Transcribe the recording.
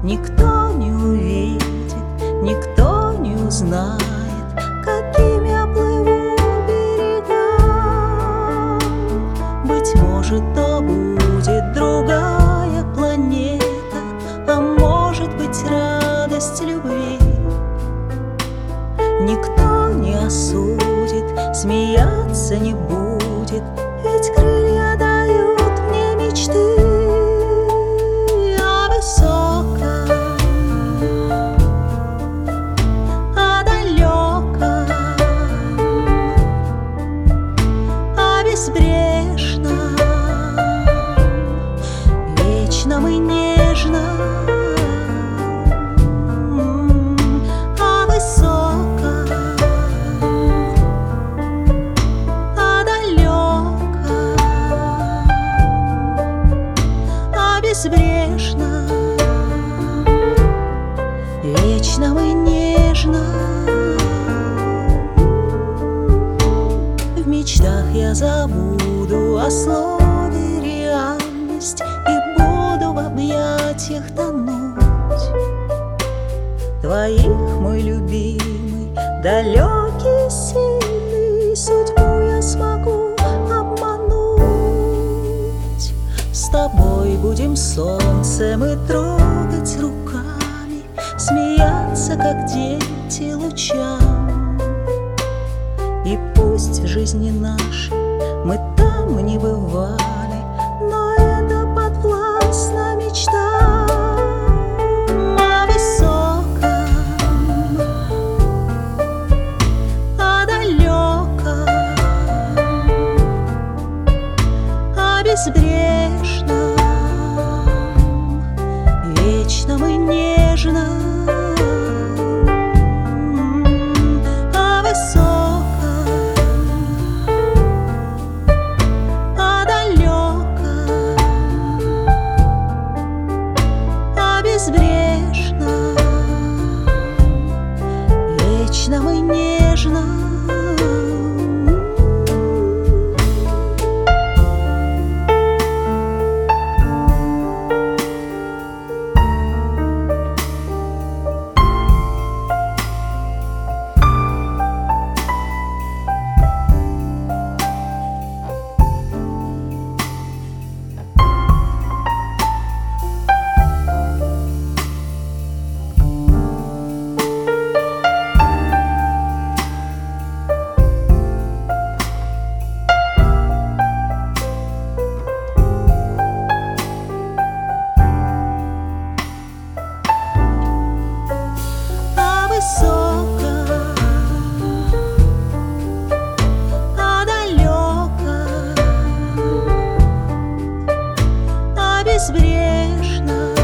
Никто не увидит, никто не узнает, каким я плыву берегам. Быть может, то будет другая планета, а может быть, радость любви. Никто не осудит, смеяться не будет, ведь крылья дают мне мечты о высоком, о далеком, о безбрежном, вечном и нежном, о высоком, о далеком, о безбрежном, вечном и нежном. В мечтах я забуду о слове реальность и буду в объятиях тонуть твоих, мой любимый, далекий, сильный. Судьбу я смогу обмануть. С тобой будем солнцем и трогать руками, смеяться, как дети, лучам. И пусть в жизни нашей мы там не бывали, но это подвластно мечтам о высоком, о далеком, о безбрежном, вечном и нежном, о высоком, о далеком, о безбрежном, вечном и нежном. О далеком, о безбрежном,